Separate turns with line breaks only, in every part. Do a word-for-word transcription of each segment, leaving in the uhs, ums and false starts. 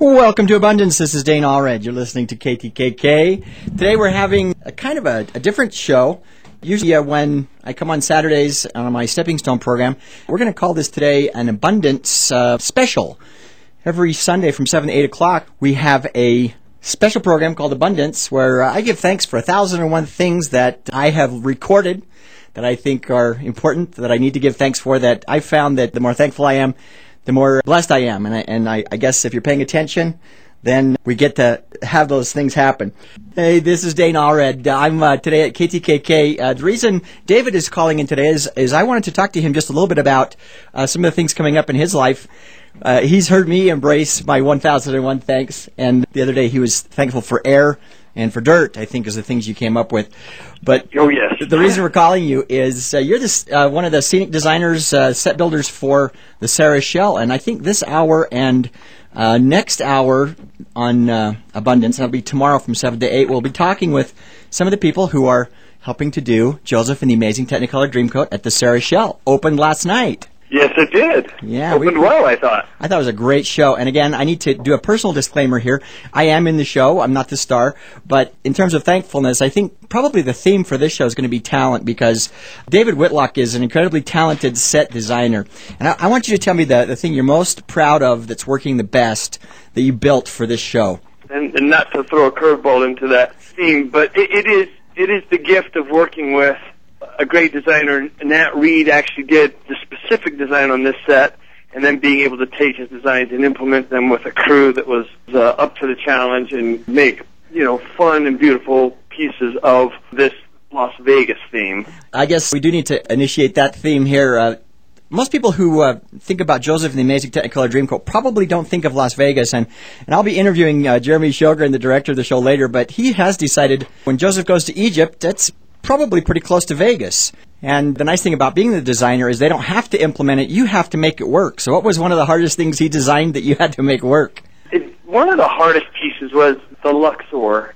Welcome to Abundance. This is Dane Allred. You're listening to K T K K. Today we're having a kind of a, a different show. Usually uh, when I come on Saturdays on my Stepping Stone program, we're going to call this today an Abundance uh, special. Every Sunday from seven to eight o'clock, we have a special program called Abundance where uh, I give thanks for a thousand and one things that I have recorded that I think are important, that I need to give thanks for, that I found that the more thankful I am, the more blessed I am. And I, and I, I guess if you're paying attention, then we get to have those things happen. Hey, this is Dane Allred. I'm uh, today at K T K K. Uh, the reason David is calling in today is, is I wanted to talk to him just a little bit about uh, some of the things coming up in his life. Uh, he's heard me embrace my one thousand one thanks, and the other day he was thankful for air and for dirt, I think, is the things you came up with. But
oh, yes.
The reason we're calling you is uh, you're this, uh, one of the scenic designers, uh, set builders for the Sarah Shell, and I think this hour and uh, next hour on uh, Abundance, that'll be tomorrow from seven to eight, we'll be talking with some of the people who are helping to do Joseph and the Amazing Technicolor Dreamcoat at the Sarah Shell. Opened last night.
Yes, it did.
Yeah,
Opened
we,
well, I thought.
I thought it was a great show. And again, I need to do a personal disclaimer here. I am in the show. I'm not the star. But in terms of thankfulness, I think probably the theme for this show is going to be talent, because David Whitlock is an incredibly talented set designer. And I, I want you to tell me the, the thing you're most proud of that's working the best that you built for this show.
And, and not to throw a curveball into that theme, but it, it is it is the gift of working with a great designer. Nat Reed actually did the specific design on this set, and then being able to take his designs and implement them with a crew that was uh, up to the challenge and make, you know, fun and beautiful pieces of this Las Vegas theme.
I guess we do need to initiate that theme here. Uh, most people who uh, think about Joseph and the Amazing Technicolor Dreamcoat probably don't think of Las Vegas, and, and I'll be interviewing uh, Jeremy Shogren, the director of the show, later, but he has decided when Joseph goes to Egypt, that's probably pretty close to Vegas. And the nice thing about being the designer is they don't have to implement it, you have to make it work. So what was one of the hardest things he designed that you had to make work?
It, one of the hardest pieces was the Luxor.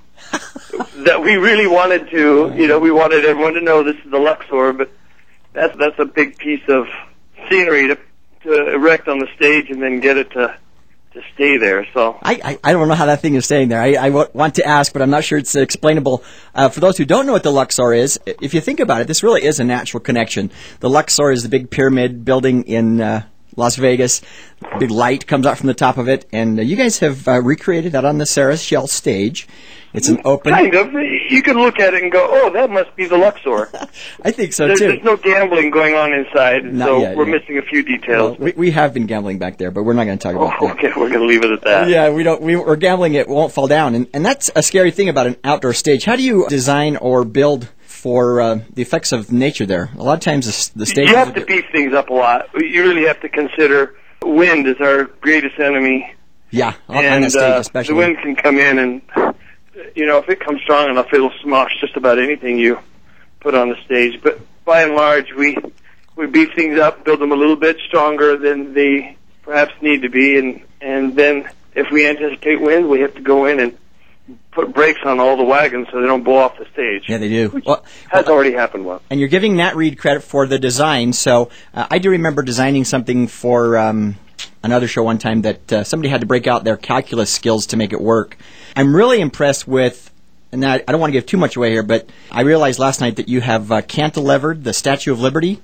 That we really wanted to, you know, we wanted everyone to know this is the Luxor, but that's that's a big piece of scenery to, to erect on the stage and then get it to to stay there. So
I, I, I don't know how that thing is staying there. I, I w- want to ask, but I'm not sure it's explainable. Uh, for those who don't know what the Luxor is, if you think about it, this really is a natural connection. The Luxor is the big pyramid building in uh, Las Vegas. Big light comes out from the top of it, and uh, you guys have uh, recreated that on the Sarah Shell stage. It's an open...
Kind of. You can look at it and go, oh, that must be the Luxor.
I think so,
there's,
too.
There's no gambling going on inside,
Not
so
yet,
we're
yeah.
missing a few details.
Well, we, we have been gambling back there, but we're not going to talk about
oh,
that.
Okay, we're going to leave it at that.
Yeah, we don't. We, we're gambling it won't fall down, and, and that's a scary thing about an outdoor stage. How do you design or build for uh, the effects of nature there? A lot of times the, the stage...
You have to beef things up a lot. You really have to consider wind is our greatest enemy.
Yeah, on,
and,
on a stage
uh,
especially.
the wind can come in and, you know, if it comes strong enough, it'll smosh just about anything you put on the stage. But by and large, we we beef things up, build them a little bit stronger than they perhaps need to be, and and then if we anticipate wind, we have to go in and put brakes on all the wagons so they don't blow off the stage.
Yeah, they do.
Which
well,
has
well,
already happened once.
And you're giving Nat Reed credit for the design. So uh, I do remember designing something for um, another show one time that uh, somebody had to break out their calculus skills to make it work. I'm really impressed with, and I, I don't want to give too much away here, but I realized last night that you have uh, cantilevered the Statue of Liberty.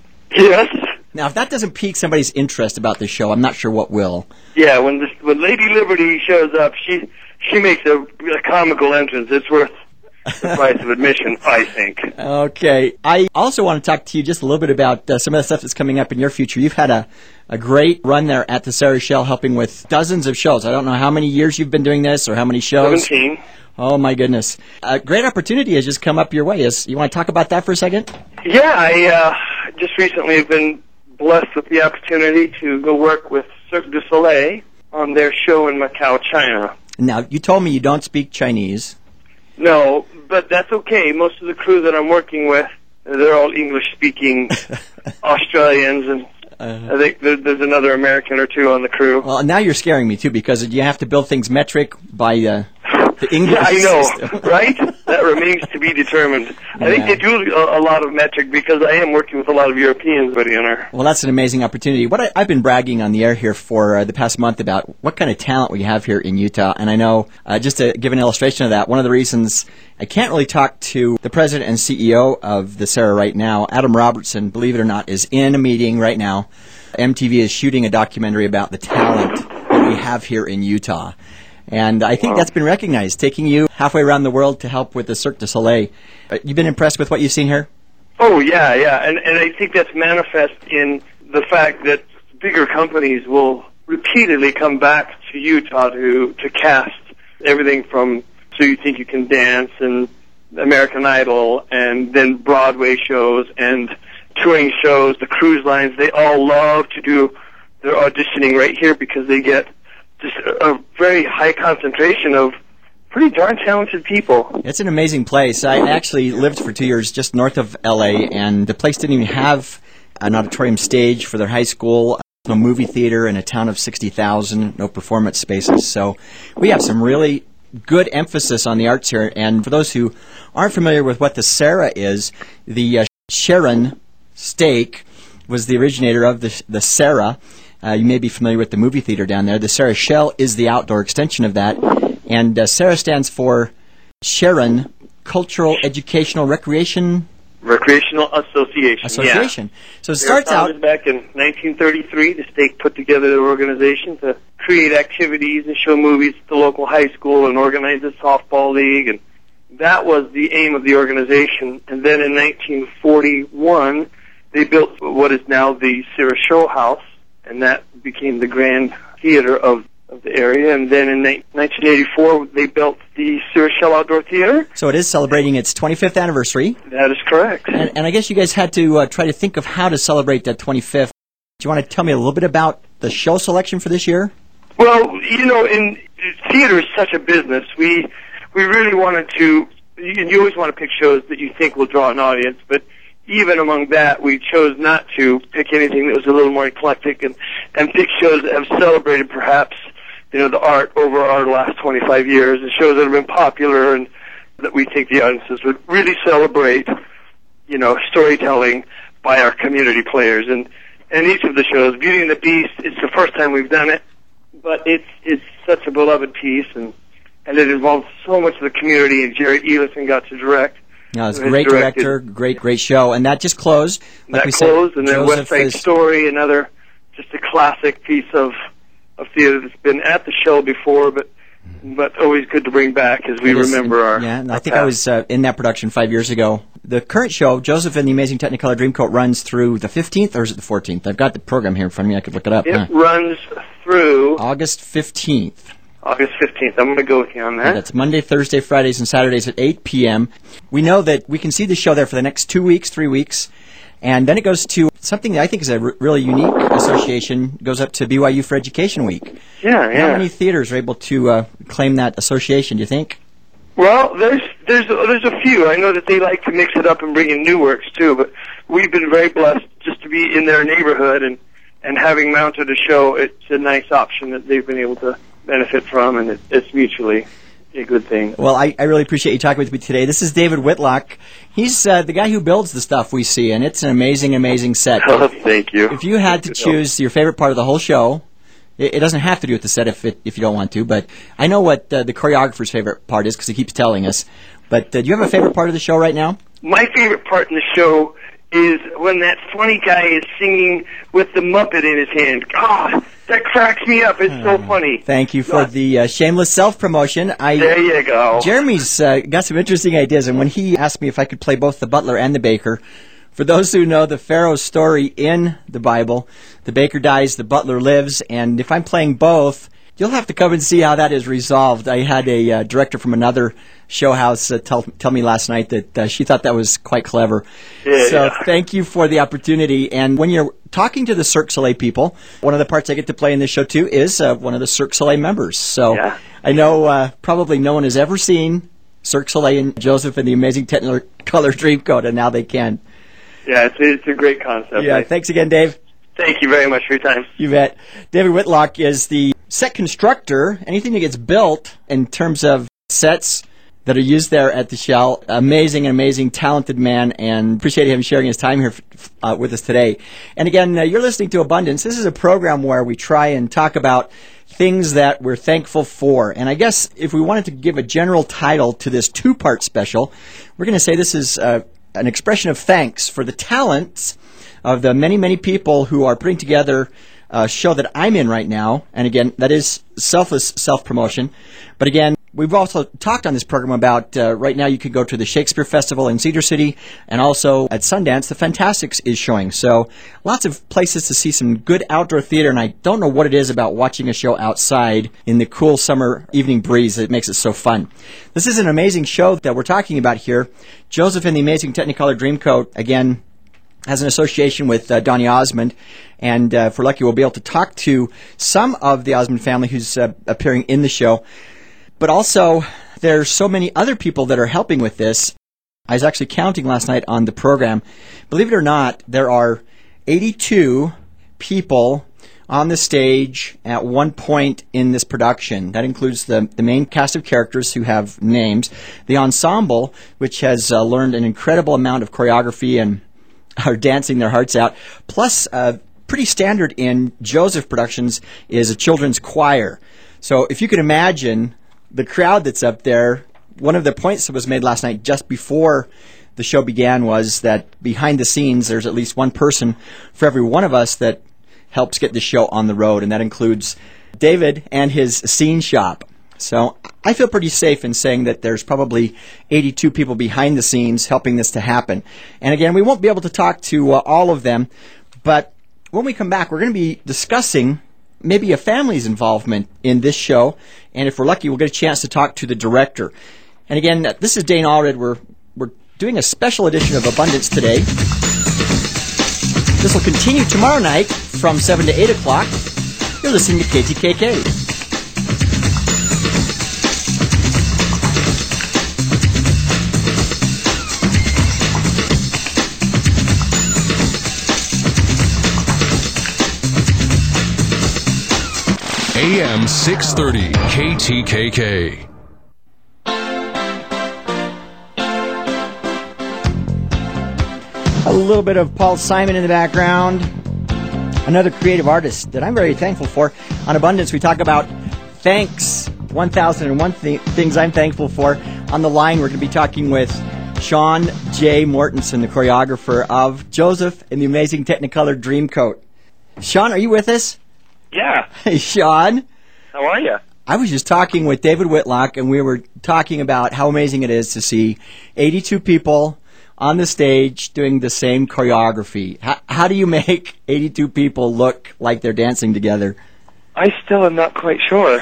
Yes.
Now, if that doesn't pique somebody's interest about this show, I'm not sure what will.
Yeah, when this, when Lady Liberty shows up, she she makes a, a comical entrance. It's worth the price of admission, I think.
Okay. I also want to talk to you just a little bit about uh, some of the stuff that's coming up in your future. You've had a, a great run there at the Sarah Shell, helping with dozens of shows. I don't know how many years you've been doing this or how many shows.
seventeen.
Oh, my goodness. A great opportunity has just come up your way. Is, you want to talk about that for a second?
Yeah, I uh, just recently have been blessed with the opportunity to go work with Cirque du Soleil on their show in Macau, China.
Now, you told me you don't speak Chinese.
No, but that's okay. Most of the crew that I'm working with, they're all English-speaking Australians, and uh, I think there, there's another American or two on the crew.
Well, now you're scaring me, too, because you have to build things metric by uh, the English
Yeah, I know,
system.
right? that remains to be determined. I
Yeah.
think they do a, a lot of metric because I am working with a lot of Europeans already on our.
Well, that's an amazing opportunity. What I, I've been bragging on the air here for uh, the past month about what kind of talent we have here in Utah, and I know, uh, just to give an illustration of that, one of the reasons I can't really talk to the president and C E O of the SARA right now, Adam Robertson, believe it or not, is in a meeting right now. M T V is shooting a documentary about the talent that we have here in Utah. And I think that's been recognized, taking you halfway around the world to help with the Cirque du Soleil. Uh, You've been impressed with what you've seen here?
Oh, yeah, yeah. And, and I think that's manifest in the fact that bigger companies will repeatedly come back to Utah to, to cast everything from So You Think You Can Dance and American Idol and then Broadway shows and touring shows, the cruise lines. They all love to do their auditioning right here because they get just a, a very high concentration of pretty darn talented people.
It's an amazing place. I actually lived for two years just north of L A, and the place didn't even have an auditorium stage for their high school, no movie theater in a town of sixty thousand, no performance spaces. So we have some really good emphasis on the arts here. And for those who aren't familiar with what the SARA is, the uh, Sharon Steak was the originator of the, the SARA. Uh, you may be familiar with the movie theater down there. The SARA Shell is the outdoor extension of that. And uh, SARA stands for Sharon Cultural Educational Recreation
Recreational Association.
Association.
Yeah.
So it
They were
starts out...
founded back in nineteen thirty-three. The state put together their organization to create activities and show movies at the local high school and organize a softball league. And that was the aim of the organization. And then in nineteen forty-one, they built what is now the SARA Show House, and that became the grand theater of, of the area. And then in nineteen eighty-four, they built the SARA Shell Outdoor Theater.
So it is celebrating its twenty-fifth anniversary.
That is correct.
And, and I guess you guys had to uh, try to think of how to celebrate that twenty-fifth. Do you want to tell me a little bit about the show selection for this year?
Well, you know, in theater is such a business. We we really wanted to. You, you always want to pick shows that you think will draw an audience, but even among that, we chose not to pick anything that was a little more eclectic and and pick shows that have celebrated perhaps, you know, the art over our last twenty-five years, and shows that have been popular and that we think the audiences would really celebrate, you know, storytelling by our community players. And and each of the shows, Beauty and the Beast, it's the first time we've done it, but it's it's such a beloved piece, and and it involves so much of the community, and Jerry Elison got to direct.
No, it's a great
directed.
director, great, great show. And that just closed. Like
that
we
closed,
said,
and then
Joseph
West Side
is,
Story, another just a classic piece of of theater that's been at the show before, but but always good to bring back as we
it is-
remember our.
Yeah, and
our
I think
past.
I was uh, in that production five years ago. The current show, Joseph and the Amazing Technicolor Dreamcoat, runs through the fifteenth, or is it the fourteenth? I've got the program here in front of me. I could look it up.
It
huh?
runs through
August fifteenth.
August fifteenth. I'm going to go with you on that.
That's Monday, Thursday, Fridays, and Saturdays at eight p.m. We know that we can see the show there for the next two weeks, three weeks, and then it goes to something that I think is a r- really unique association. It goes up to B Y U for Education Week.
Yeah, yeah.
How many theaters are able to uh, claim that association, do you think?
Well, there's there's there's a few. I know that they like to mix it up and bring in new works too, but we've been very blessed just to be in their neighborhood and and having mounted a show. It's a nice option that they've been able to benefit from, and it, it's mutually a good thing.
Well, I, I really appreciate you talking with me today. This is David Whitlock. He's uh, the guy who builds the stuff we see, and it's an amazing, amazing set.
Oh, thank you.
If you had to choose your favorite part of the whole show, it, it doesn't have to do with the set if it, if you don't want to, but I know what uh, the choreographer's favorite part is because he keeps telling us. But uh, do you have a favorite part of the show right now?
My favorite part in the show is when that funny guy is singing with the Muppet in his hand. God, that cracks me up. It's so funny.
Thank you for the uh, shameless self-promotion. I,
There you go.
Jeremy's uh, got some interesting ideas, and when he asked me if I could play both the butler and the baker, for those who know the Pharaoh's story in the Bible, the baker dies, the butler lives, and if I'm playing both, you'll have to come and see how that is resolved. I had a uh, director from another show house uh, tell, tell me last night that uh, she thought that was quite clever.
Yeah,
so
yeah.
thank you for the opportunity. And when you're talking to the Cirque du Soleil people, one of the parts I get to play in this show, too, is uh, one of the Cirque du Soleil members. So
Yeah.
I know uh, probably no one has ever seen Cirque du Soleil and Joseph and the Amazing Technicolor Dreamcoat, and now they can.
Yeah, it's, it's a great concept.
Yeah,
I-
thanks again, Dave.
Thank you very much for your time.
You bet. David Whitlock is the set constructor. Anything that gets built in terms of sets, that are used there at the Shell. Amazing, amazing, talented man, and appreciate him sharing his time here uh, with us today. And again, uh, you're listening to Abundance. This is a program where we try and talk about things that we're thankful for. And I guess if we wanted to give a general title to this two-part special, we're going to say this is uh, an expression of thanks for the talents of the many, many people who are putting together a show that I'm in right now. And again, that is selfless self-promotion. But again, we've also talked on this program about, uh, right now you could go to the Shakespeare Festival in Cedar City, and also at Sundance, The Fantastics is showing. So lots of places to see some good outdoor theater, and I don't know what it is about watching a show outside in the cool summer evening breeze that makes it so fun. This is an amazing show that we're talking about here. Joseph and the Amazing Technicolor Dreamcoat, again, has an association with uh, Donny Osmond, and uh, if we're lucky, we'll be able to talk to some of the Osmond family who's uh, appearing in the show. But also, there's so many other people that are helping with this. I was actually counting last night on the program. Believe it or not, there are eighty-two people on the stage at one point in this production. That includes the, the main cast of characters who have names, the ensemble, which has uh, learned an incredible amount of choreography and are dancing their hearts out. Plus, uh, pretty standard in Joseph Productions is a children's choir. So if you can imagine the crowd that's up there, one of the points that was made last night just before the show began was that behind the scenes there's at least one person for every one of us that helps get the show on the road, and that includes David and his scene shop. So I feel pretty safe in saying that there's probably eighty-two people behind the scenes helping this to happen. And again, we won't be able to talk to uh, all of them, but when we come back, we're going to be discussing maybe a family's involvement in this show, and if we're lucky, we'll get a chance to talk to the director. And again, this is Dane Allred. We're, we're doing a special edition of Abundance today. This will continue tomorrow night from seven to eight o'clock. You're listening to K T K K.
A M six thirty K T K K.
A little bit of Paul Simon in the background. Another creative artist that I'm very thankful for. On Abundance, we talk about thanks. one thousand one th- things I'm thankful for. On the line, we're going to be talking with Sean J. Mortensen, the choreographer of Joseph and the Amazing Technicolor Dreamcoat. Sean, are you with us?
Yeah.
Hey, Sean.
How are you?
I was just talking with David Whitlock, and we were talking about how amazing it is to see eighty-two people on the stage doing the same choreography. How, how do you make eighty-two people look like they're dancing together?
I still am not quite sure.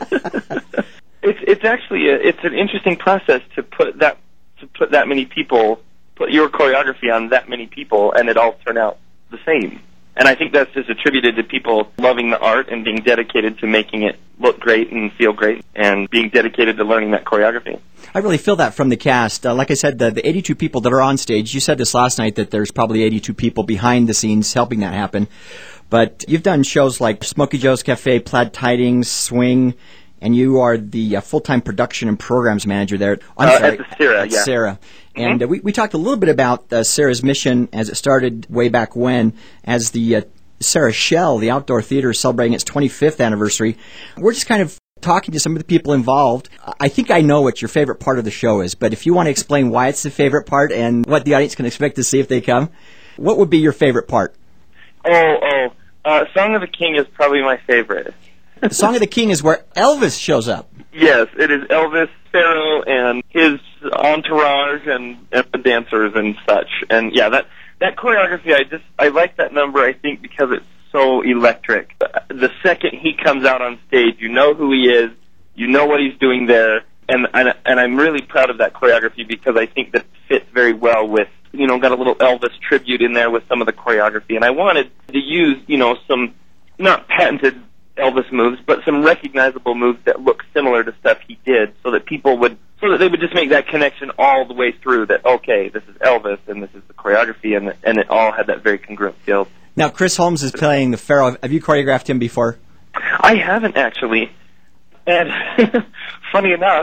it's it's actually a, it's an interesting process to put that to put that many people, put your choreography on that many people, and it all turn out the same. And I think that's just attributed to people loving the art and being dedicated to making it look great and feel great and being dedicated to learning that choreography.
I really feel that from the cast. Uh, like I said, the, the eighty-two people that are on stage, you said this last night that there's probably eighty-two people behind the scenes helping that happen. But you've done shows like Smokey Joe's Cafe, Plaid Tidings, Swing, and you are the uh, full-time production and programs manager there. I'm
uh,
sorry,
at the Sarah,
at
yeah.
Sarah. And
Mm-hmm.
uh, we, we talked a little bit about uh, Sarah's mission as it started way back when as the uh, Sarah Shell, the outdoor theater, celebrating its twenty-fifth anniversary. We're just kind of talking to some of the people involved. I think I know what your favorite part of the show is, but if you want to explain why it's the favorite part and what the audience can expect to see if they come, what would be your favorite part?
Oh, oh, uh, Song of the King is probably my favorite.
The Song of the King is where Elvis shows up.
Yes, it is Elvis, Pharaoh, and his entourage and, and the dancers and such. And yeah, that that choreography, I just I like that number. I think because it's so electric. The second he comes out on stage, you know who he is, you know what he's doing there, and and, and I'm really proud of that choreography because I think that fits very well with, you know, got a little Elvis tribute in there with some of the choreography, and I wanted to use, you know, some not patented Elvis moves, but some recognizable moves that look similar to stuff he did, so that people would, so that they would just make that connection all the way through. That okay, this is Elvis, and this is the choreography, and and it all had that very congruent feel.
Now, Chris Holmes is playing the Pharaoh. Have you choreographed him before?
I haven't actually, and funny enough,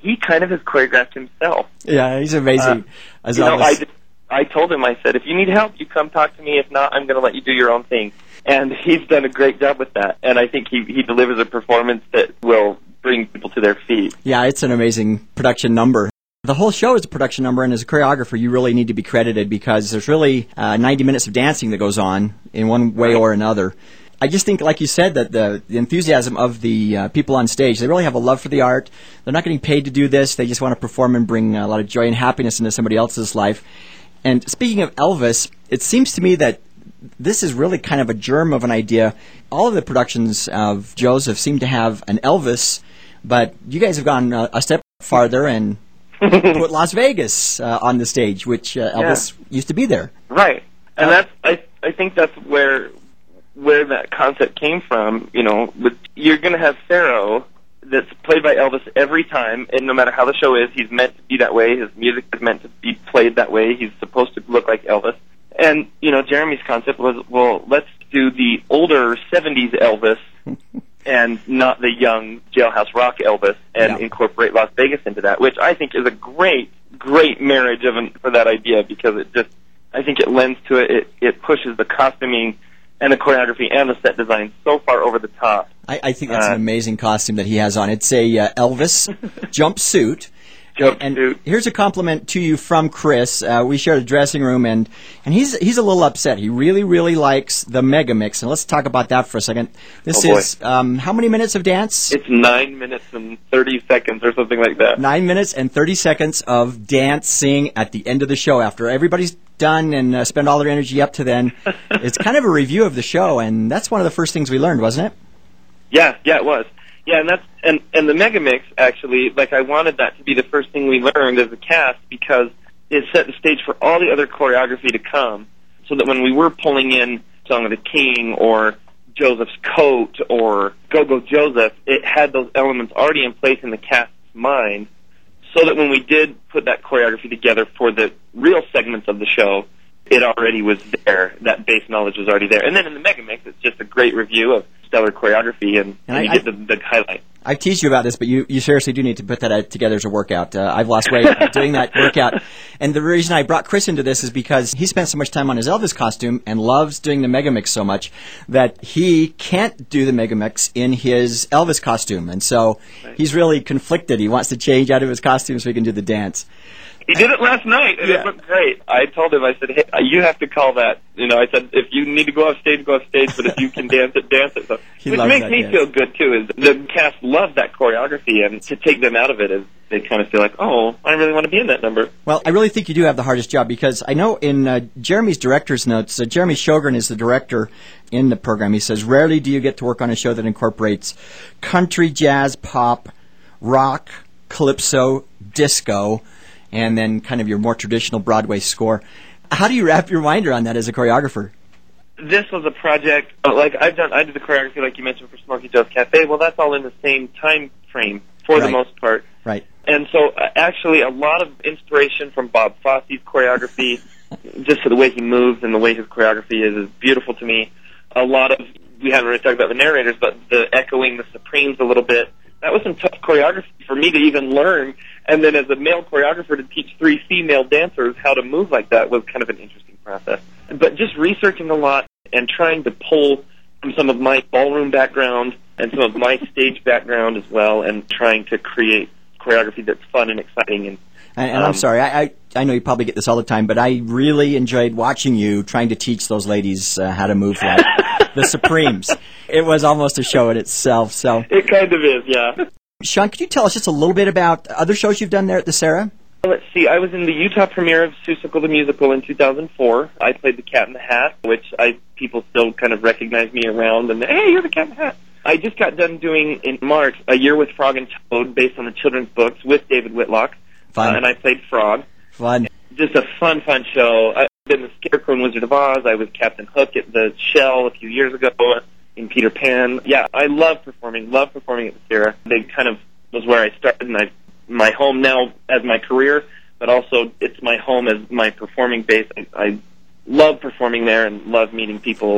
he kind of has choreographed himself.
Yeah, he's amazing.
Uh,
As
you know,
Elvis.
I, just, I told him, I said, if you need help, you come talk to me. If not, I'm going to let you do your own thing. And he's done a great job with that. And I think he, he delivers a performance that will bring people to their feet.
Yeah, it's an amazing production number. The whole show is a production number, and as a choreographer, you really need to be credited because there's really uh, ninety minutes of dancing that goes on in one way or another. I just think, like you said, that the, the enthusiasm of the uh, people on stage, they really have a love for the art. They're not getting paid to do this. They just want to perform and bring a lot of joy and happiness into somebody else's life. And speaking of Elvis, it seems to me that this is really kind of a germ of an idea. All of the productions of Joseph seem to have an Elvis, but you guys have gone a, a step farther and put Las Vegas uh, on the stage, which uh, Elvis yeah. used to be there.
Right. And
Uh,
that's I I think that's where where that concept came from. You know, with, you're going to have Pharaoh that's played by Elvis every time, and no matter how the show is, he's meant to be that way. His music is meant to be played that way. He's supposed to look like Elvis. And, you know, Jeremy's concept was, well, let's do the older seventies Elvis and not the young Jailhouse Rock Elvis, and
Yeah.
incorporate Las Vegas into that, which I think is a great, great marriage of an, for that idea, because it just, I think it lends to it. It, it pushes the costuming and the choreography and the set design so far over the top.
I, I think that's
Uh,
an amazing costume that he has on. It's a uh, Elvis jumpsuit.
Jumpsuit.
And here's a compliment to you from Chris. Uh, we shared a dressing room, and, and he's he's a little upset. He really, really likes the Mega Mix, and let's talk about that for a second. This
Oh, boy.
is, um, how many minutes of dance?
It's nine minutes and thirty seconds or something like that.
Nine minutes and thirty seconds of dancing at the end of the show. After everybody's done and uh, spend all their energy up to then, it's kind of a review of the show, and that's one of the first things we learned, wasn't it?
Yeah, yeah, it was. Yeah, and that's and and the Mega Mix, actually, like, I wanted that to be the first thing we learned as a cast, because it set the stage for all the other choreography to come, so that when we were pulling in Song of the King or Joseph's Coat or Go-Go Joseph, it had those elements already in place in the cast's mind, so that when we did put that choreography together for the real segments of the show, it already was there. That base knowledge was already there. And then in the Mega Mix, it's just a great review of stellar choreography, and,
And
and
I-
you
I-
get the, the highlight.
I've teased you about this, but you, you seriously do need to put that uh, together as a workout. Uh, I've lost weight doing that workout. And the reason I brought Chris into this is because he spent so much time on his Elvis costume and loves doing the Mega Mix so much that he can't do the Mega Mix in his Elvis costume. And so he's really conflicted. He wants to change out of his costume so he can do the dance.
He did it last night, and
Yeah.
it looked great. I told him, I said, hey, you have to call that. You know, I said, if you need to go off stage, go off stage, but if you can dance it, dance it. So,
He
which
loves
makes
that
me
dance.
feel good, too, is the cast loved that choreography, and to take them out of it is they kind of feel like, oh, I really want to be in that number.
Well, I really think you do have the hardest job because I know in uh, Jeremy's director's notes, uh, Jeremy Shogren is the director in the program. He says, rarely do you get to work on a show that incorporates country, jazz, pop, rock, calypso, disco, and then kind of your more traditional Broadway score. How do you wrap your mind around that as a choreographer?
This was a project, uh, like I've done, I did the choreography, like you mentioned, for Smokey Joe's Cafe. Well, that's all in the same time frame, for
Right.
the most part.
Right.
And so, uh, actually, a lot of inspiration from Bob Fosse's choreography, just for the way he moves and the way his choreography is, is beautiful to me. A lot of, we haven't really talked about the narrators, but the echoing the Supremes a little bit, that was some tough choreography for me to even learn. And then as a male choreographer to teach three female dancers how to move like that was kind of an interesting process. But just researching a lot and trying to pull from some of my ballroom background and some of my stage background as well, and trying to create choreography that's fun and exciting. And,
And, and I'm
um,
sorry, I, I I know you probably get this all the time, but I really enjoyed watching you trying to teach those ladies uh, how to move like the Supremes. It was almost a show in itself. So,
It kind of is, yeah.
Sean, could you tell us just a little bit about other shows you've done there at the Sarah?
Let's see, I was in the Utah premiere of Seussical the Musical in two thousand four. I played the Cat in the Hat, which I people still kind of recognize me around, and, hey, you're the Cat in the Hat. I just got done doing, in March, A Year with Frog and Toad, based on the children's books with David Whitlock.
Fun.
Uh, and I played Frog.
Fun.
Just a fun, fun show. I've been the Scarecrow in Wizard of Oz. I was Captain Hook at the Shell a few years ago in Peter Pan. Yeah, I love performing, love performing at the Sarah. They kind of was where I started, and I, my home now as my career, but also it's my home as my performing base. I, I love performing there and love meeting people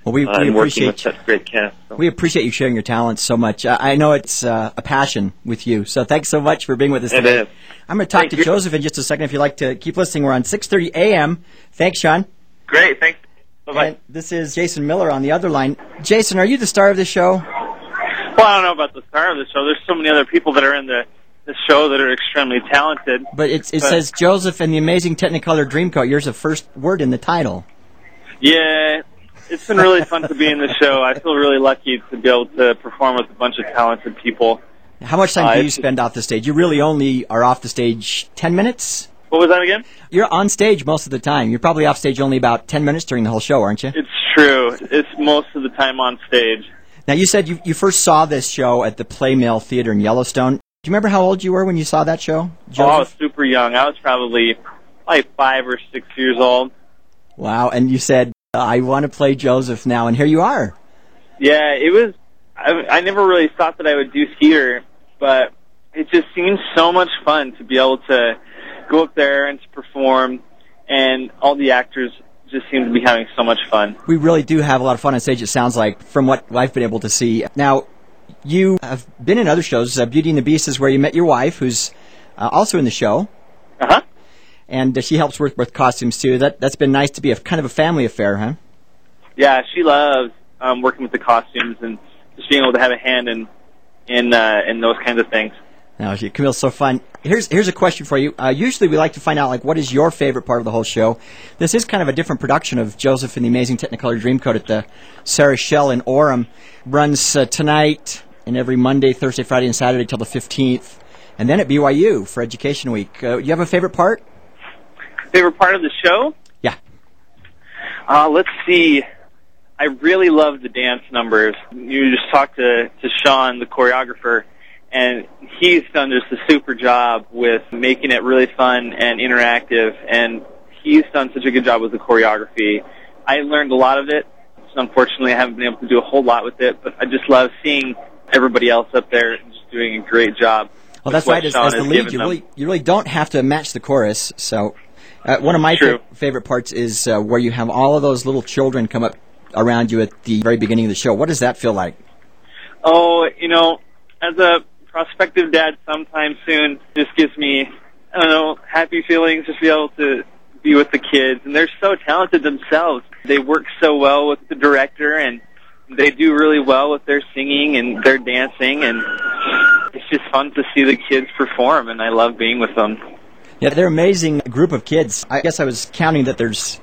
Well, we,
uh,
we
and working with
appreciate
such great cast. So.
we appreciate you sharing your talents so much. I, I know it's uh, a passion with you, so thanks so much for being with us
It
today.
is.
I'm going to talk
Thank
to
you.
Joseph in just a second. If you'd like to keep listening, we're on six thirty a.m. Thanks, Sean.
Great, thanks. Bye-bye.
And this is Jason Miller on the other line. Jason, are you the star of this show?
Well, I don't know about the star of the show. There's so many other people that are in the, the show that are extremely talented.
But it's, it
But-
says Joseph and the Amazing Technicolor Dreamcoat. Yours the first word in the title.
Yeah, it's been really fun to be in the show. I feel really lucky to be able to perform with a bunch of talented people.
How much time
Uh,
do you
it's-
spend off the stage? You really only are off the stage ten minutes?
What was that again?
You're on stage most of the time. You're probably off stage only about ten minutes during the whole show, aren't you?
It's true. It's most of the time on stage.
Now, you said you, you first saw this show at the Playmill Theater in Yellowstone. Do you remember how old you were when you saw that show,
Oh, I was
Joseph?
super young. I was probably like five or six years old.
Wow, and you said, I want to play Joseph now, and here you are.
Yeah, it was. I, I never really thought that I would do theater, but it just seems so much fun to be able to go up there and to perform, and all the actors just seem to be having so much fun.
We really do have a lot of fun on stage, it sounds like, from what I've been able to see. Now, you have been in other shows. Uh, Beauty and the Beast is where you met your wife, who's uh, also in the show,
Uh huh.
and uh, she helps work with costumes, too. That, that's been nice to be a kind of a family affair, huh?
Yeah, she loves um, working with the costumes and just being able to have a hand in in uh, in those kinds of things.
No, she- Camille's so fun. Here's here's a question for you. Uh, usually we like to find out, like, what is your favorite part of the whole show? This is kind of a different production of Joseph and the Amazing Technicolor Dreamcoat at the Sarah Shell in Orem. Runs uh, tonight and every Monday, Thursday, Friday, and Saturday till the fifteenth. And then at B Y U for Education Week. Uh, you have a favorite part?
Favorite part of the show?
Yeah.
Uh, let's see. I really love the dance numbers. You just talked to, to Sean, the choreographer, and he's done just a super job with making it really fun and interactive, and he's done such a good job with the choreography. I learned a lot of it. So unfortunately, I haven't been able to do a whole lot with it, but I just love seeing everybody else up there just doing a great job.
Well, that's
with what
right. As,
Sean
as the
has
lead,
given
you
them.
really you really don't have to match the chorus. So, uh, one of my
True.
fa- favorite parts is uh, where you have all of those little children come up around you at the very beginning of the show. What does that feel like?
Oh, you know, as a prospective dad sometime soon, this gives me, I don't know, happy feelings to be able to be with the kids. And they're so talented themselves. They work so well with the director, and they do really well with their singing and their dancing. And it's just fun to see the kids perform, and I love being with them.
Yeah, they're an amazing group of kids. I guess I was counting that there's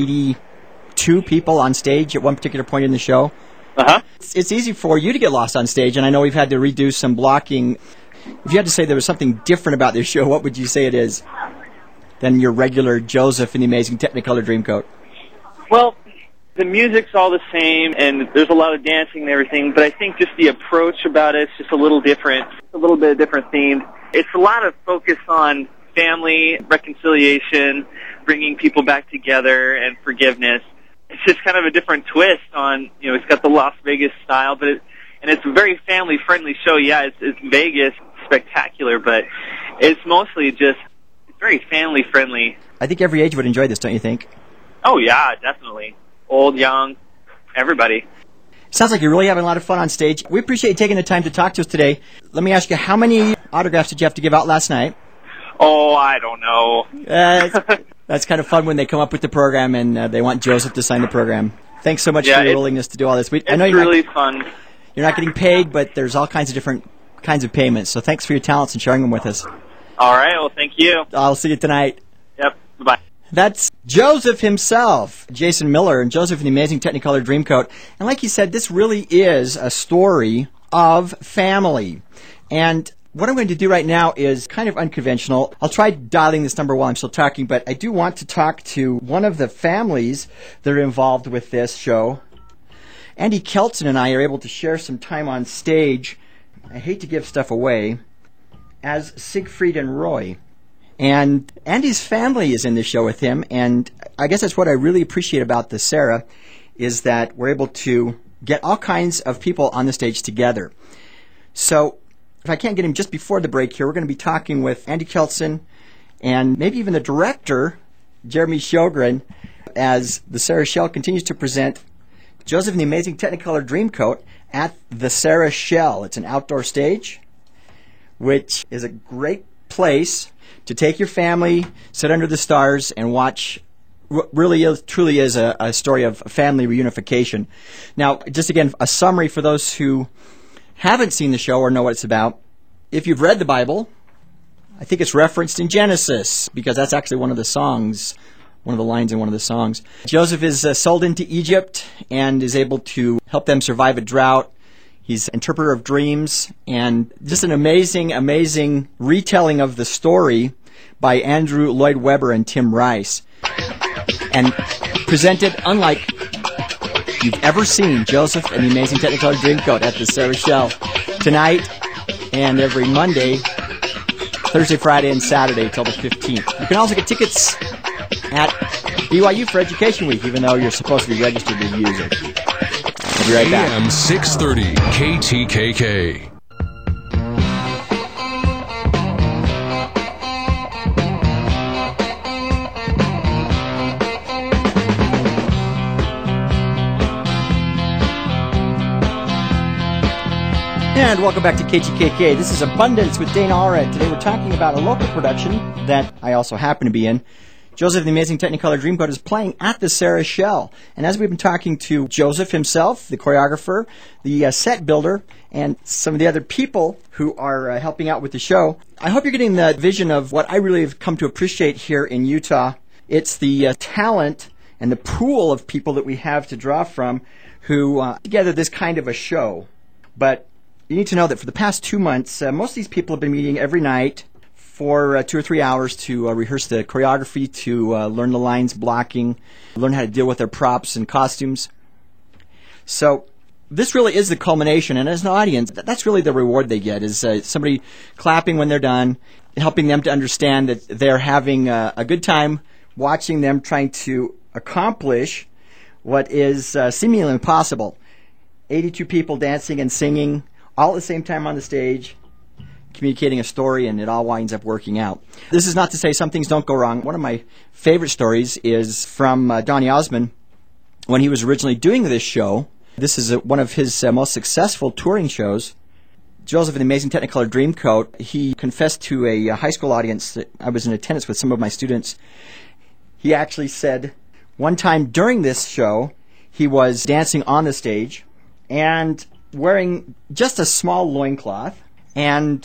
eighty-two people on stage at one particular point in the show.
Uh-huh.
It's, it's easy for you to get lost on stage, and I know we've had to redo some blocking. If you had to say there was something different about this show, what would you say it is than your regular Joseph and the Amazing Technicolor Dreamcoat?
Well, the music's all the same, and there's a lot of dancing and everything, but I think just the approach about it is just a little different, a little bit different themed. It's a lot of focus on family, reconciliation, bringing people back together, and forgiveness. It's just kind of a different twist on, you know, it's got the Las Vegas style, but it, and it's a very family-friendly show. Yeah, it's, it's Vegas, spectacular, but it's mostly just, it's very family-friendly.
I think every age would enjoy this, don't you think?
Oh, yeah, definitely. Old, young, everybody.
Sounds like you're really having a lot of fun on stage. We appreciate you taking the time to talk to us today. Let me ask you, how many autographs did you have to give out last night?
Oh, I don't know.
Uh, it's- that's kind of fun when they come up with the program and uh, they want Joseph to sign the program. Thanks so much
Yeah,
for your
it-
willingness to do all this. We, I
It's
know you're
really
not,
fun.
you're not getting paid, but there's all kinds of different kinds of payments. So thanks for your talents and sharing them with us.
All right, well, thank you.
I'll see you tonight.
Yep, bye-bye.
That's Joseph himself, Jason Miller, and Joseph and the Amazing Technicolor Dreamcoat. And like he said, this really is a story of family. And what I'm going to do right now is kind of unconventional. I'll try dialing this number while I'm still talking, but I do want to talk to one of the families that are involved with this show. Andy Kelton and I are able to share some time on stage. I hate to give stuff away, as Siegfried and Roy. And Andy's family is in the show with him, and I guess that's what I really appreciate about the Sarah, is that we're able to get all kinds of people on the stage together. So if I can't get him just before the break here, we're going to be talking with Andy Kelton and maybe even the director, Jeremy Sjogren, as the Sarah Shell continues to present Joseph and the Amazing Technicolor Dreamcoat at the Sarah Shell. It's an outdoor stage, which is a great place to take your family, sit under the stars, and watch what really is, truly is a, a story of family reunification. Now, just again, a summary for those who haven't seen the show or know what it's about. If you've read the Bible, I think it's referenced in Genesis, because that's actually one of the songs, one of the lines in one of the songs. Joseph is uh, sold into Egypt and is able to help them survive a drought. He's an interpreter of dreams, and just an amazing, amazing retelling of the story by Andrew Lloyd Webber and Tim Rice. And presented unlike you've ever seen, Joseph and the Amazing Technicolor Dreamcoat at the Sarah Shell tonight and every Monday, Thursday, Friday, and Saturday till the fifteenth. You can also get tickets at B Y U for Education Week, even though you're supposed to be registered to use it. I'll be right back.
A M six thirty K T K K.
And welcome back to K T K K. This is Abundance with Dana Allred. Today we're talking about a local production that I also happen to be in. Joseph the Amazing Technicolor Dreamcoat is playing at the Sarah Shell. And as we've been talking to Joseph himself, the choreographer, the uh, set builder, and some of the other people who are uh, helping out with the show, I hope you're getting the vision of what I really have come to appreciate here in Utah. It's the uh, talent and the pool of people that we have to draw from who uh, put together this kind of a show. But you need to know that for the past two months, uh, most of these people have been meeting every night for uh, two or three hours to uh, rehearse the choreography, to uh, learn the lines, blocking, learn how to deal with their props and costumes. So this really is the culmination, and as an audience, that's really the reward they get, is uh, somebody clapping when they're done, helping them to understand that they're having uh, a good time watching them trying to accomplish what is uh, seemingly impossible. eighty-two people dancing and singing, all at the same time on the stage, communicating a story, and it all winds up working out. This is not to say some things don't go wrong. One of my favorite stories is from uh, Donny Osmond when he was originally doing this show. This is a, one of his uh, most successful touring shows. Joseph and the Amazing Technicolor Dreamcoat, he confessed to a, a high school audience that I was in attendance with some of my students. He actually said one time during this show, he was dancing on the stage and wearing just a small loincloth, and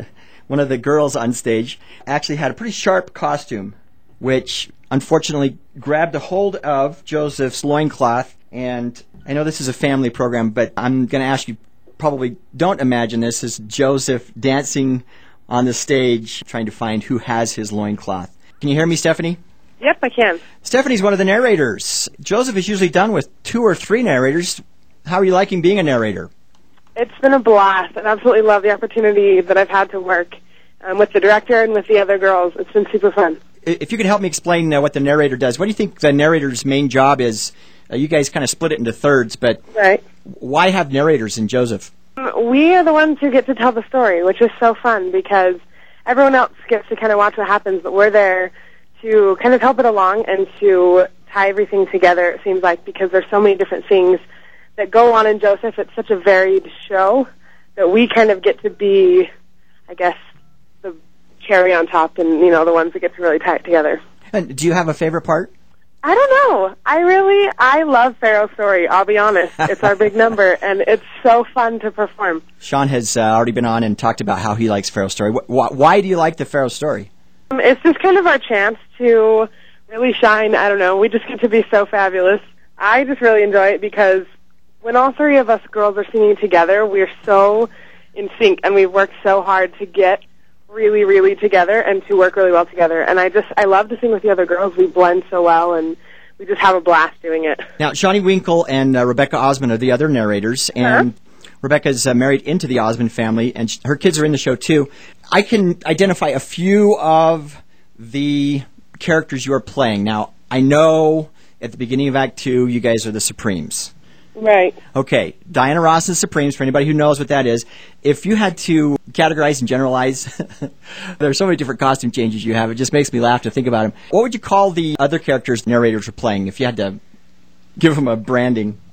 one of the girls on stage actually had a pretty sharp costume, which unfortunately grabbed a hold of Joseph's loincloth. And I know this is a family program, but I'm going to ask you, probably don't imagine this as Joseph dancing on the stage trying to find who has his loincloth. Can you hear me, Stephanie?
Yep, I can.
Stephanie's one of the narrators. Joseph is usually done with two or three narrators. How are you liking being a narrator?
It's been a blast. I absolutely love the opportunity that I've had to work um, with the director and with the other girls. It's been super fun.
If you could help me explain uh, what the narrator does, what do you think the narrator's main job is? Uh, you guys kind of split it into thirds, but
right.
Why have narrators in Joseph?
Um, we are the ones who get to tell the story, which is so fun because everyone else gets to kind of watch what happens, but we're there to kind of help it along and to tie everything together, it seems like, because there's so many different things that go on in Joseph. It's such a varied show that we kind of get to be, I guess, the cherry on top and, you know, the ones that get to really tie it together.
And do you have a favorite part?
I don't know. I really, I love Pharaoh's story, I'll be honest. It's our big number, and it's so fun to perform.
Sean has uh, already been on and talked about how he likes Pharaoh's story. Wh- wh- why do you like the Pharaoh story?
Um, it's just kind of our chance to really shine. I don't know. We just get to be so fabulous. I just really enjoy it because when all three of us girls are singing together, we're so in sync, and we've worked so hard to get really, really together and to work really well together. And I just, I love to sing with the other girls. We blend so well, and we just have a blast doing it. Now,
Shawnee Winkle and uh, Rebecca Osmond are the other narrators, and uh-huh. Rebecca's uh, married into the Osmond family, and sh- her kids are in the show, too. I can identify a few of the characters you are playing. Now, I know at the beginning of Act Two, you guys are the Supremes.
Right.
Okay, Diana Ross and Supremes, for anybody who knows what that is. If you had to categorize and generalize, there are so many different costume changes you have, it just makes me laugh to think about them. What would you call the other characters narrators are playing, if you had to give them a branding?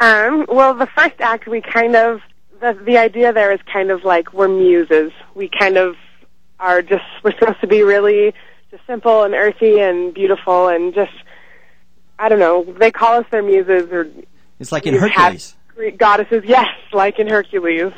Um, well, the first act, we kind of, the, the idea there is kind of like we're muses. We kind of are just, we're supposed to be really just simple and earthy and beautiful and just, I don't know, they call us their muses. Or
it's like in Hercules.
Greek goddesses, yes, like in Hercules.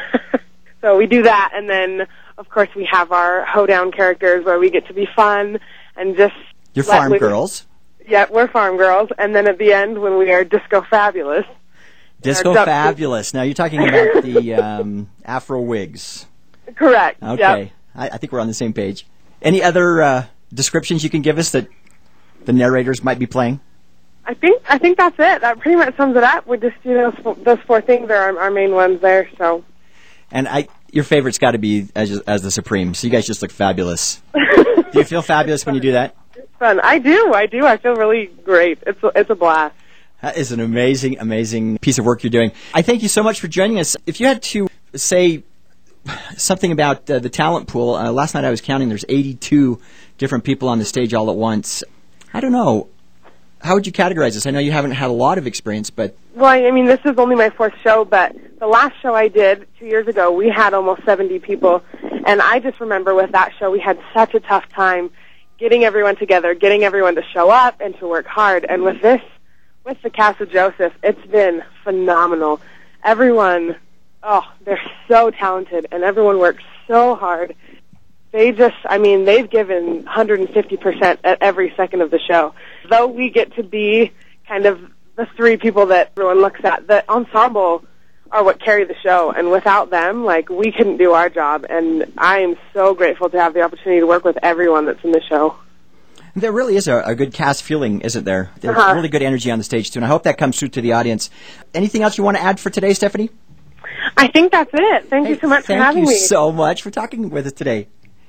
So we do that, and then, of course, we have our hoedown characters where we get to be fun and just...
You're farm girls.
Yeah, we're farm girls, and then at the end, when we are disco fabulous.
Disco fabulous. Now, you're talking about the um, afro wigs.
Correct.
Okay.
Yep.
I, I think we're on the same page. Any other uh, descriptions you can give us that the narrators might be playing?
I think I think that's it. That pretty much sums it up. We just do those those four things are our, our main ones there. So.
And I, your favorite's got to be as as the Supremes. So you guys just look fabulous. Do you feel fabulous when you do that?
It's fun. I do. I do. I feel really great. It's a, it's a blast.
That is an amazing, amazing piece of work you're doing. I thank you so much for joining us. If you had to say something about uh, the talent pool, uh, last night I was counting. There's eighty-two different people on the stage all at once. I don't know. How would you categorize this? I know you haven't had a lot of experience, but...
Well, I mean, this is only my fourth show, but the last show I did two years ago, we had almost seventy people, and I just remember with that show we had such a tough time getting everyone together, getting everyone to show up and to work hard, and with this, with the cast of Joseph, it's been phenomenal. Everyone, oh, they're so talented, and everyone works so hard. They just, I mean, they've given one hundred fifty percent at every second of the show. Though we get to be kind of the three people that everyone looks at, the ensemble are what carry the show. And without them, like, we couldn't do our job. And I am so grateful to have the opportunity to work with everyone that's in the show.
There really is a, a good cast feeling, isn't there? There's
uh-huh.
really good energy on the stage, too. And I hope that comes through to the audience. Anything else you want to add for today, Stephanie?
I think that's it. Thank
hey,
you so much for having
me.
me.
Thank you so much for talking with us today.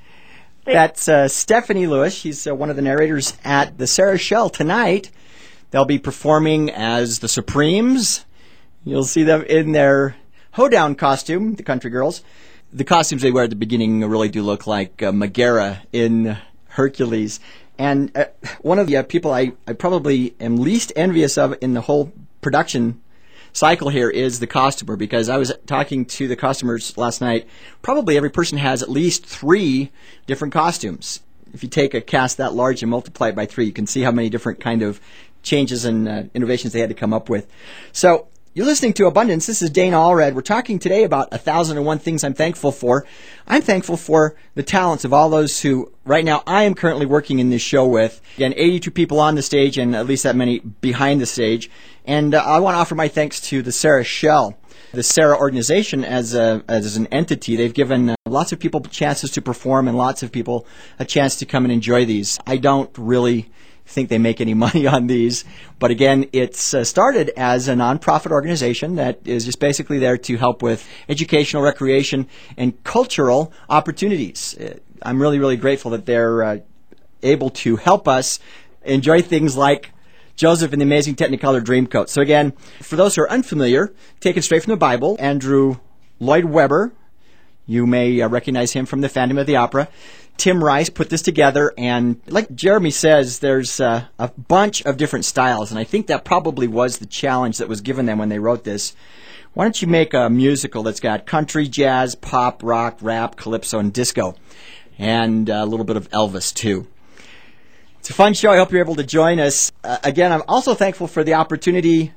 That's uh, Stephanie Lewis. She's uh, one of the narrators at the Sarah Shell tonight. They'll be performing as the Supremes. You'll see them in their hoedown costume, the country girls. The costumes they wear at the beginning really do look like uh, Megara in Hercules. And uh, one of the uh, people I, I probably am least envious of in the whole production cycle here is the costumer, because I was talking to the costumers last night. Probably every person has at least three different costumes. If you take a cast that large and multiply it by three, you can see how many different kind of changes and uh, innovations they had to come up with. So you're listening to Abundance. This is Dana Allred. We're talking today about a thousand and one things I'm thankful for. I'm thankful for the talents of all those who, right now, I am currently working in this show with. Again, eighty-two people on the stage and at least that many behind the stage. And uh, I want to offer my thanks to the Sarah Shell, the Sarah organization as a, as an entity. They've given uh, lots of people chances to perform and lots of people a chance to come and enjoy these. I don't really think they make any money on these, but again, it's uh, started as a nonprofit organization that is just basically there to help with educational, recreation, and cultural opportunities. Uh, I'm really, really grateful that they're uh, able to help us enjoy things like Joseph in the Amazing Technicolor Dreamcoat. So again, for those who are unfamiliar, taken straight from the Bible, Andrew Lloyd Webber, you may uh, recognize him from the Phantom of the Opera. Tim Rice put this together, and like Jeremy says, there's uh, a bunch of different styles, and I think that probably was the challenge that was given them when they wrote this. Why don't you make a musical that's got country, jazz, pop, rock, rap, calypso, and disco, and a little bit of Elvis, too. It's a fun show. I hope you're able to join us. Uh, again, I'm also thankful for the opportunity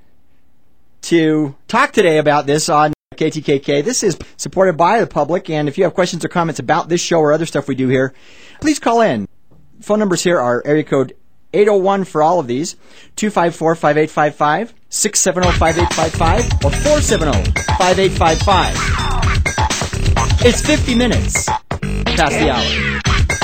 to talk today about this on K T K K. This is supported by the public, and if you have questions or comments about this show or other stuff we do here, please call in. Phone numbers here are area code eight oh one for all of these, two five four, five eight five five, six seven zero, five eight five five, or four seven zero, five eight five five. It's fifty minutes past the hour.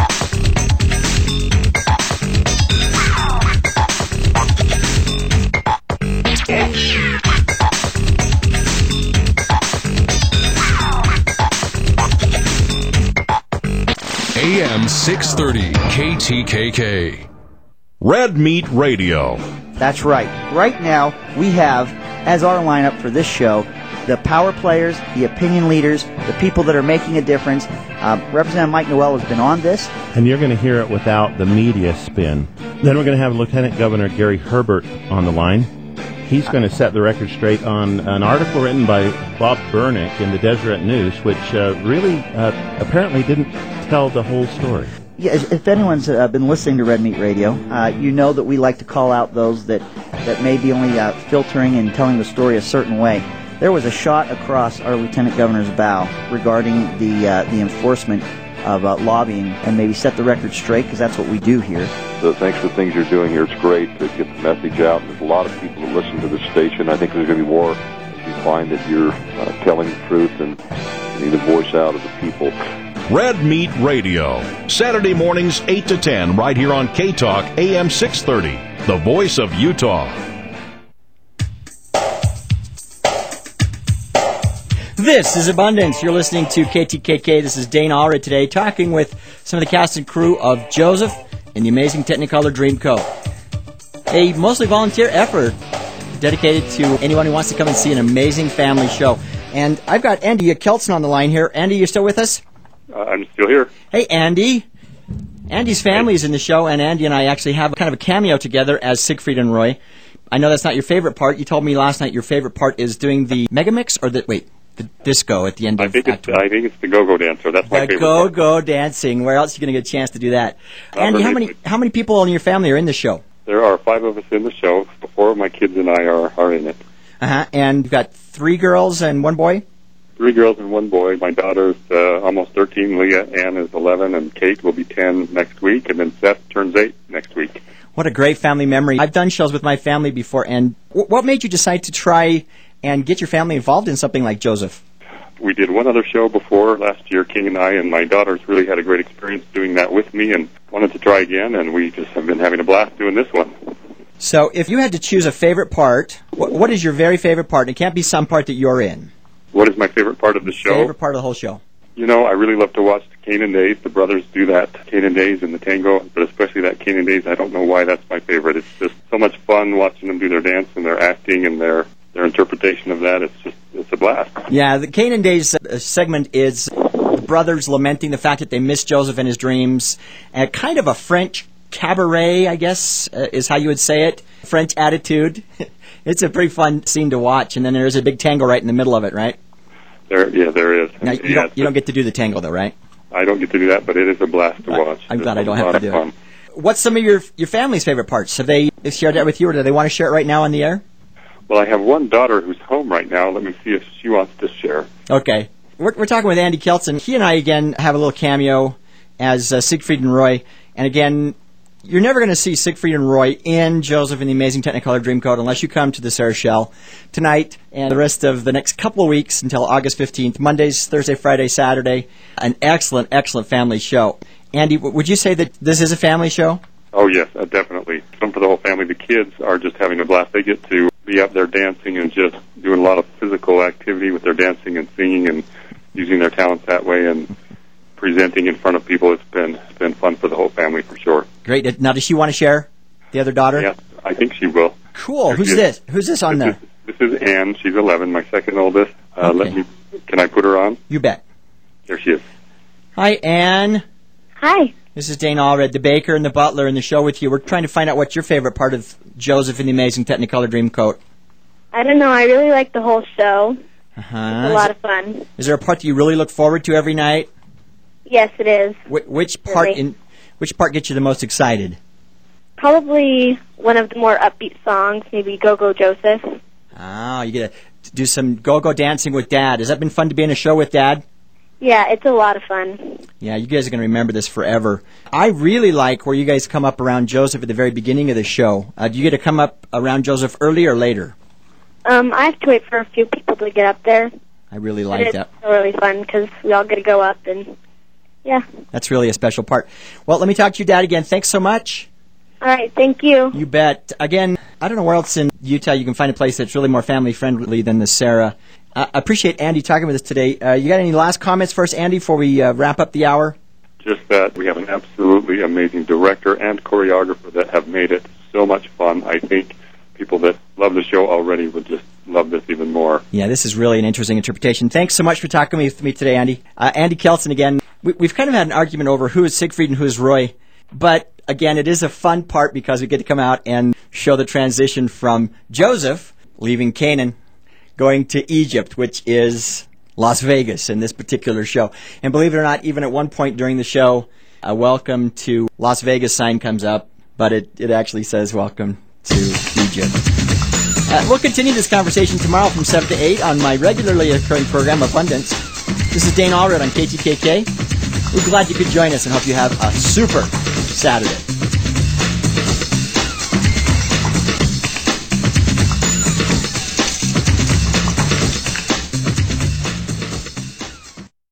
A M six thirty K T K K.
Red Meat Radio.
That's right. Right now, we have, as our lineup for this show, the power players, the opinion leaders, the people that are making a difference. Uh, Representative Mike Noel has been on this.
And you're going to hear it without the media spin. Then we're going to have Lieutenant Governor Gary Herbert on the line. He's going to set the record straight on an article written by Bob Bernick in the Deseret News, which uh, really uh, apparently didn't tell the whole story.
Yeah, if anyone's uh, been listening to Red Meat Radio, uh, you know that we like to call out those that, that may be only uh, filtering and telling the story a certain way. There was a shot across our Lieutenant Governor's bow regarding the uh, the enforcement of uh, lobbying, and maybe set the record straight, because that's what we do here.
So thanks for the things you're doing here. It's great to get the message out. There's a lot of people that listen to this station. I think there's going to be more as you find that you're uh, telling the truth and getting the voice out of the people.
Red Meat Radio, Saturday mornings eight to ten, right here on K-Talk, A M six thirty, the voice of Utah.
This is Abundance. You're listening to K T K K. This is Dane Allred today, talking with some of the cast and crew of Joseph and the Amazing Technicolor Dreamcoat. A mostly volunteer effort dedicated to anyone who wants to come and see an amazing family show. And I've got Andy Kelson on the line here. Andy, you still with us?
Uh, I'm still here.
Hey, Andy. Andy's family is in the show, and Andy and I actually have kind of a cameo together as Siegfried and Roy. I know that's not your favorite part. You told me last night your favorite part is doing the Megamix, or the, wait, the disco at the end
I
of
think
Act
it's, I think it's the go-go dancer. That's my
the
favorite
go-go
part.
dancing. Where else are you going to get a chance to do that?
Not
Andy, how
really.
many how many people in your family are in the show?
There are five of us in the show. Four of my kids and I are, are in it.
Uh-huh. And you've got three girls and one boy?
Three girls and one boy. My daughter's uh, almost thirteen. Leah Ann is eleven, and Kate will be ten next week, and then Seth turns eight next week.
What a great family memory. I've done shows with my family before, and w- what made you decide to try and get your family involved in something like Joseph?
We did one other show before last year, King and I, and my daughters really had a great experience doing that with me and wanted to try again, and we just have been having a blast doing this one.
So if you had to choose a favorite part, wh- what is your very favorite part? It can't be some part that you're in.
What is my favorite part of the show?
Favorite part of the whole show?
You know, I really love to watch the Canaan Days. The brothers do that, Canaan Days and the tango, but especially that Canaan Days. I don't know why that's my favorite. It's just so much fun watching them do their dance and their acting and their, their interpretation of that. It's just, it's a blast.
Yeah, the Canaan Days uh, segment is the brothers lamenting the fact that they miss Joseph in his dreams, and kind of a French cabaret, I guess, uh, is how you would say it. French attitude. It's a pretty fun scene to watch, and then there's a big tango right in the middle of it, right?
There, yeah, there is.
Now, you,
yeah,
don't, you don't get to do the tango, though, right?
I don't get to do that, but it is a blast to watch.
I'm
It's
glad I
a
don't
lot
have to
of
do
fun.
it. What's some of your your family's favorite parts? Have they shared that with you, or do they want to share it right now on the air?
Well, I have one daughter who's home right now. Let me see if she wants to share.
Okay. We're, we're talking with Andy Kelson. He and I, again, have a little cameo as uh, Siegfried and Roy. And, again, you're never going to see Siegfried and Roy in Joseph and the Amazing Technicolor Dreamcoat unless you come to the Sarah Shell tonight and the rest of the next couple of weeks until August fifteenth. Mondays, Thursday, Friday, Saturday. An excellent, excellent family show. Andy, w- would you say that this is a family show?
Oh, yes, uh, definitely. Some for the whole family. The kids are just having a blast. They get to be up there dancing and just doing a lot of physical activity with their dancing and singing and using their talents that way and presenting in front of people. It's been it's been fun for the whole family for sure.
Great. Now, does she want to share, the other daughter?
Yeah, I think she will.
Cool.
Here
Who's
she is.
this? Who's this on
This
there?
is, this is Ann. She's eleven, my second oldest. Uh,
Okay.
Let me. Can I put her on?
You bet.
There she is.
Hi, Ann.
Hi.
This is Dane Allred, the baker and the butler in the show with you. We're trying to find out what's your favorite part of Joseph and the Amazing Technicolor Dreamcoat.
I don't know. I really like the whole show.
Uh-huh.
It's a lot of fun.
Is there a part that you really look forward to every night?
Yes, it is.
Wh- which part
Really?
in which part gets you the most excited?
Probably one of the more upbeat songs, maybe Go Go Joseph.
Ah, you get to do some go-go dancing with Dad. Has that been fun to be in a show with Dad?
Yeah, it's a lot of fun.
Yeah, you guys are going to remember this forever. I really like where you guys come up around Joseph at the very beginning of the show. Uh, do you get to come up around Joseph early or later?
Um, I have to wait for a few people to get up there.
I really
But
like
it's
that.
really fun because we all get to go up and, yeah.
That's really a special part. Well, let me talk to your dad again. Thanks so much.
All right, thank you.
You bet. Again, I don't know where else in Utah you can find a place that's really more family-friendly than the Sarah. Uh, I appreciate Andy talking with us today. Uh, you got any last comments for us, Andy, before we uh, wrap up the hour?
Just that we have an absolutely amazing director and choreographer that have made it so much fun. I think people that love the show already would just love this even more.
Yeah, this is really an interesting interpretation. Thanks so much for talking with me today, Andy. Uh, Andy Kelson again. We, we've kind of had an argument over who is Siegfried and who is Roy, but again, it is a fun part because we get to come out and show the transition from Joseph leaving Canaan, going to Egypt, which is Las Vegas in this particular show. And believe it or not, even at one point during the show, a welcome to Las Vegas sign comes up, but it, it actually says welcome to Egypt. Uh, we'll continue this conversation tomorrow from seven to eight on my regularly occurring program, Abundance. This is Dane Allred on K T K K. We're glad you could join us and hope you have a super Saturday.